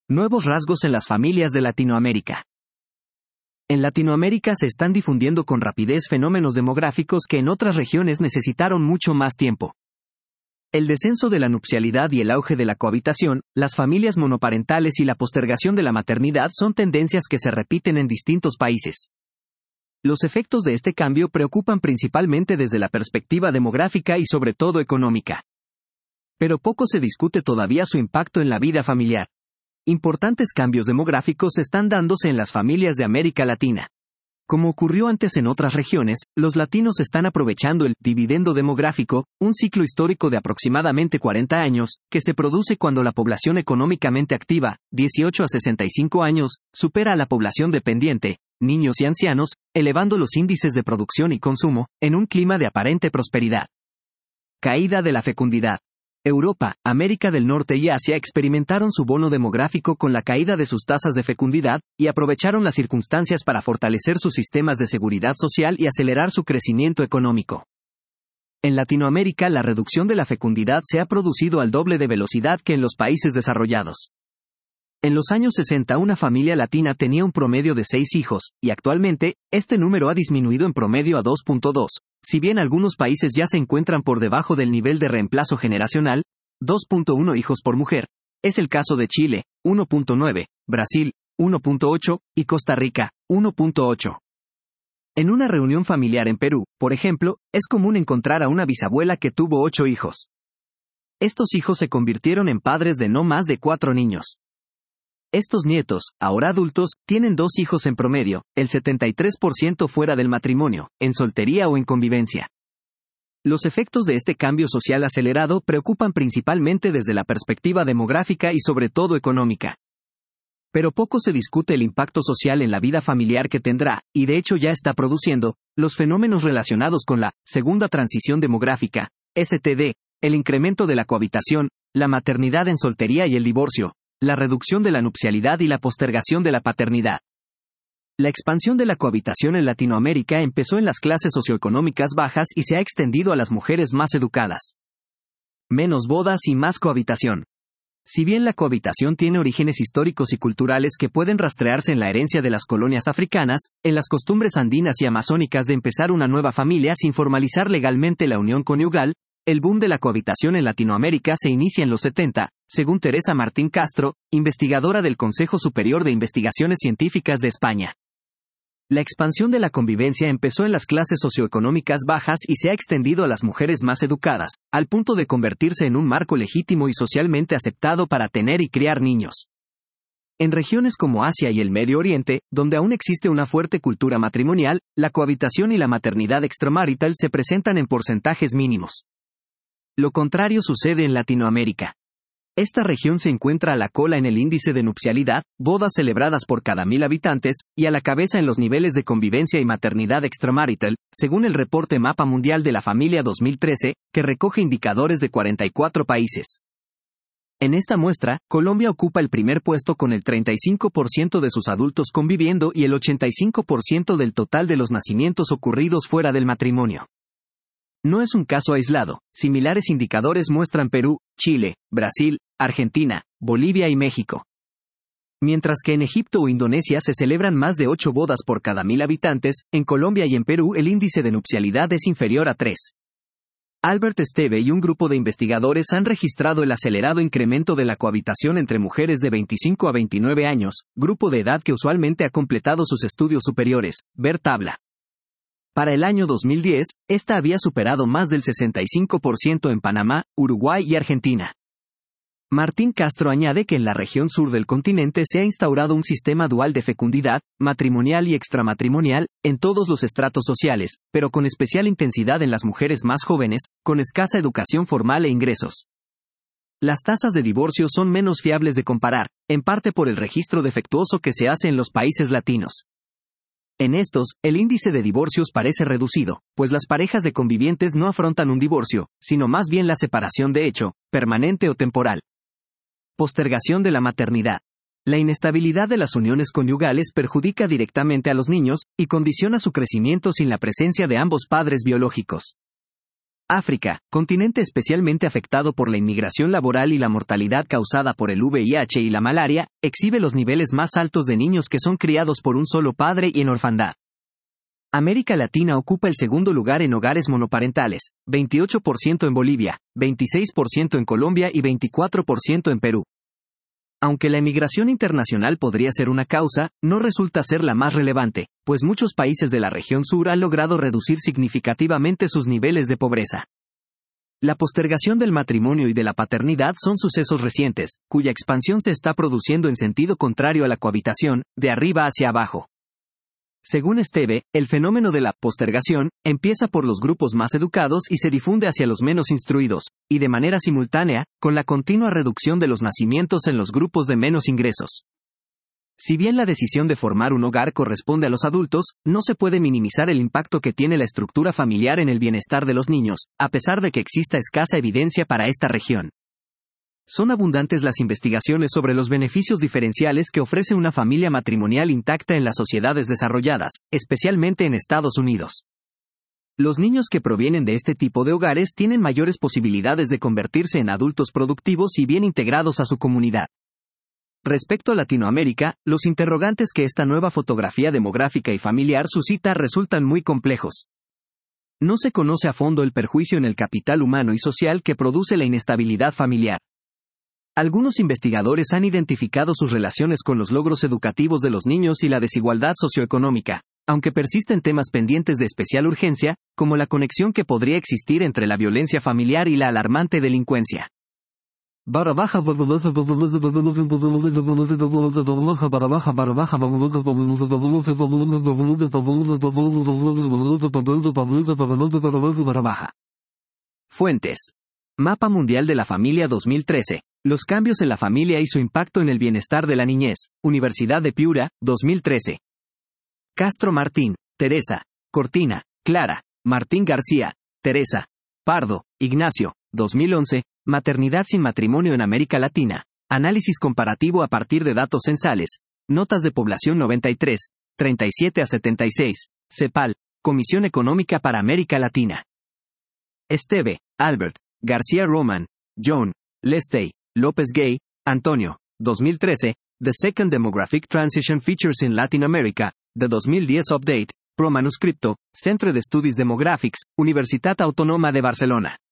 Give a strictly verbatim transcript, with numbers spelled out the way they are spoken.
Nuevos rasgos en las familias de Latinoamérica. En Latinoamérica se están difundiendo con rapidez fenómenos demográficos que en otras regiones necesitaron mucho más tiempo. El descenso de la nupcialidad y el auge de la cohabitación, las familias monoparentales y la postergación de la maternidad son tendencias que se repiten en distintos países. Los efectos de este cambio preocupan principalmente desde la perspectiva demográfica y sobre todo económica. Pero poco se discute todavía su impacto en la vida familiar. Importantes cambios demográficos están dándose en las familias de América Latina. Como ocurrió antes en otras regiones, los latinos están aprovechando el dividendo demográfico, un ciclo histórico de aproximadamente cuarenta años, que se produce cuando la población económicamente activa, dieciocho a sesenta y cinco años, supera a la población dependiente, niños y ancianos, elevando los índices de producción y consumo, en un clima de aparente prosperidad. Caída de la fecundidad. Europa, América del Norte y Asia experimentaron su bono demográfico con la caída de sus tasas de fecundidad, y aprovecharon las circunstancias para fortalecer sus sistemas de seguridad social y acelerar su crecimiento económico. En Latinoamérica la reducción de la fecundidad se ha producido al doble de velocidad que en los países desarrollados. En los años sesenta una familia latina tenía un promedio de seis hijos, y actualmente, este número ha disminuido en promedio a dos punto dos. Si bien algunos países ya se encuentran por debajo del nivel de reemplazo generacional, dos punto uno hijos por mujer, es el caso de Chile, uno punto nueve, Brasil, uno punto ocho, y Costa Rica, uno punto ocho. En una reunión familiar en Perú, por ejemplo, es común encontrar a una bisabuela que tuvo ocho hijos. Estos hijos se convirtieron en padres de no más de cuatro niños. Estos nietos, ahora adultos, tienen dos hijos en promedio, el setenta y tres por ciento fuera del matrimonio, en soltería o en convivencia. Los efectos de este cambio social acelerado preocupan principalmente desde la perspectiva demográfica y sobre todo económica. Pero poco se discute el impacto social en la vida familiar que tendrá, y de hecho ya está produciendo, los fenómenos relacionados con la segunda transición demográfica, S T D, el incremento de la cohabitación, la maternidad en soltería y el divorcio, la reducción de la nupcialidad y la postergación de la paternidad. La expansión de la cohabitación en Latinoamérica empezó en las clases socioeconómicas bajas y se ha extendido a las mujeres más educadas. Menos bodas y más cohabitación. Si bien la cohabitación tiene orígenes históricos y culturales que pueden rastrearse en la herencia de las colonias africanas, en las costumbres andinas y amazónicas de empezar una nueva familia sin formalizar legalmente la unión conyugal, el boom de la cohabitación en Latinoamérica se inicia en los setenta, según Teresa Martín Castro, investigadora del Consejo Superior de Investigaciones Científicas de España. La expansión de la convivencia empezó en las clases socioeconómicas bajas y se ha extendido a las mujeres más educadas, al punto de convertirse en un marco legítimo y socialmente aceptado para tener y criar niños. En regiones como Asia y el Medio Oriente, donde aún existe una fuerte cultura matrimonial, la cohabitación y la maternidad extramarital se presentan en porcentajes mínimos. Lo contrario sucede en Latinoamérica. Esta región se encuentra a la cola en el índice de nupcialidad, bodas celebradas por cada mil habitantes, y a la cabeza en los niveles de convivencia y maternidad extramarital, según el reporte Mapa Mundial de la Familia dos mil trece, que recoge indicadores de cuarenta y cuatro países. En esta muestra, Colombia ocupa el primer puesto con el treinta y cinco por ciento de sus adultos conviviendo y el ochenta y cinco por ciento del total de los nacimientos ocurridos fuera del matrimonio. No es un caso aislado, similares indicadores muestran Perú, Chile, Brasil, Argentina, Bolivia y México. Mientras que en Egipto o Indonesia se celebran más de ocho bodas por cada mil habitantes, en Colombia y en Perú el índice de nupcialidad es inferior a tres. Albert Esteve y un grupo de investigadores han registrado el acelerado incremento de la cohabitación entre mujeres de veinticinco a veintinueve años, grupo de edad que usualmente ha completado sus estudios superiores, ver tabla. Para el año dos mil diez, esta había superado más del sesenta y cinco por ciento en Panamá, Uruguay y Argentina. Martín Castro añade que en la región sur del continente se ha instaurado un sistema dual de fecundidad, matrimonial y extramatrimonial, en todos los estratos sociales, pero con especial intensidad en las mujeres más jóvenes, con escasa educación formal e ingresos. Las tasas de divorcio son menos fiables de comparar, en parte por el registro defectuoso que se hace en los países latinos. En estos, el índice de divorcios parece reducido, pues las parejas de convivientes no afrontan un divorcio, sino más bien la separación de hecho, permanente o temporal. Postergación de la maternidad. La inestabilidad de las uniones conyugales perjudica directamente a los niños, y condiciona su crecimiento sin la presencia de ambos padres biológicos. África, continente especialmente afectado por la inmigración laboral y la mortalidad causada por el V I H y la malaria, exhibe los niveles más altos de niños que son criados por un solo padre y en orfandad. América Latina ocupa el segundo lugar en hogares monoparentales, veintiocho por ciento en Bolivia, veintiséis por ciento en Colombia y veinticuatro por ciento en Perú. Aunque la emigración internacional podría ser una causa, no resulta ser la más relevante, pues muchos países de la región sur han logrado reducir significativamente sus niveles de pobreza. La postergación del matrimonio y de la paternidad son sucesos recientes, cuya expansión se está produciendo en sentido contrario a la cohabitación, de arriba hacia abajo. Según Esteve, el fenómeno de la postergación empieza por los grupos más educados y se difunde hacia los menos instruidos, y de manera simultánea, con la continua reducción de los nacimientos en los grupos de menos ingresos. Si bien la decisión de formar un hogar corresponde a los adultos, no se puede minimizar el impacto que tiene la estructura familiar en el bienestar de los niños, a pesar de que exista escasa evidencia para esta región. Son abundantes las investigaciones sobre los beneficios diferenciales que ofrece una familia matrimonial intacta en las sociedades desarrolladas, especialmente en Estados Unidos. Los niños que provienen de este tipo de hogares tienen mayores posibilidades de convertirse en adultos productivos y bien integrados a su comunidad. Respecto a Latinoamérica, los interrogantes que esta nueva fotografía demográfica y familiar suscita resultan muy complejos. No se conoce a fondo el perjuicio en el capital humano y social que produce la inestabilidad familiar. Algunos investigadores han identificado sus relaciones con los logros educativos de los niños y la desigualdad socioeconómica, aunque persisten temas pendientes de especial urgencia, como la conexión que podría existir entre la violencia familiar y la alarmante delincuencia. Fuentes. Mapa Mundial de la Familia dos mil trece. Los cambios en la familia y su impacto en el bienestar de la niñez. Universidad de Piura, dos mil trece. Castro Martín, Teresa. Cortina, Clara. Martín García, Teresa. Pardo, Ignacio, dos mil once. Maternidad sin matrimonio en América Latina. Análisis comparativo a partir de datos censales. Notas de población noventa y tres, treinta y siete a setenta y seis. CEPAL, Comisión Económica para América Latina. Esteve, Albert. García Roman, John. Lestey, López Gay, Antonio. dos mil trece. The Second Demographic Transition Features in Latin America. The dos mil diez Update. Pro manuscripto. Centre d'Estudis Demogràfics. Universitat Autònoma de Barcelona.